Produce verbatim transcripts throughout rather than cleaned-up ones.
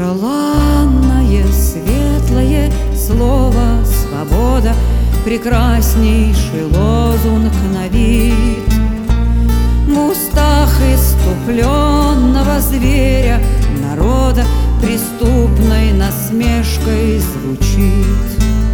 Желанное, светлое слово «свобода» — прекраснейший лозунг на вид. В устах иступленного зверя народа преступной насмешкой звучит.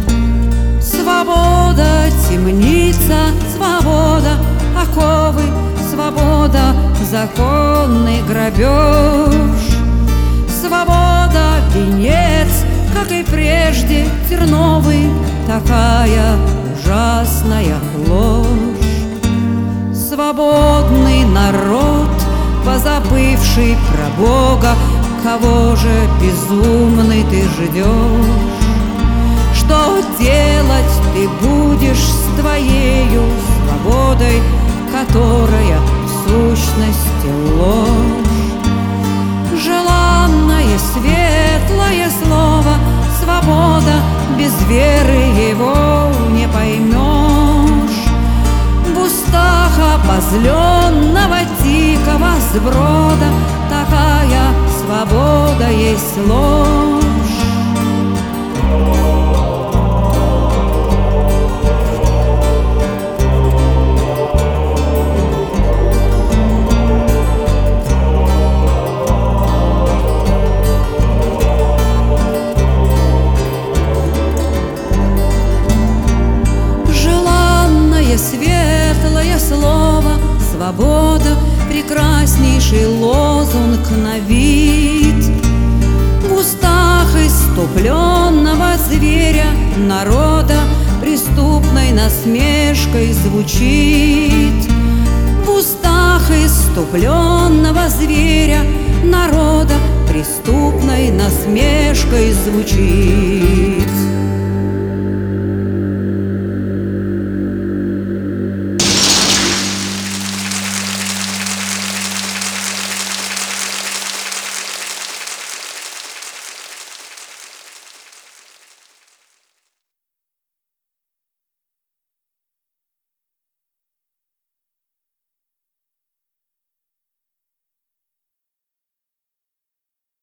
Свобода — темница, свобода — оковы, свобода — законный грабеж. Свобода — венец, как и прежде, терновый, такая ужасная ложь. Свободный народ, позабывший про Бога, кого же безумный ты ждешь? Что делать ты будешь с твоею свободой, которая в сущности ложь? Желанное, светлое слово «свобода», без веры его не поймешь. В устах обозленного дикого сброда такая свобода есть ложь. Светлое слово «свобода» — прекраснейший лозунг на вид. В устах иступленного зверя народа преступной насмешкой звучит. В устах иступленного зверя народа преступной насмешкой звучит.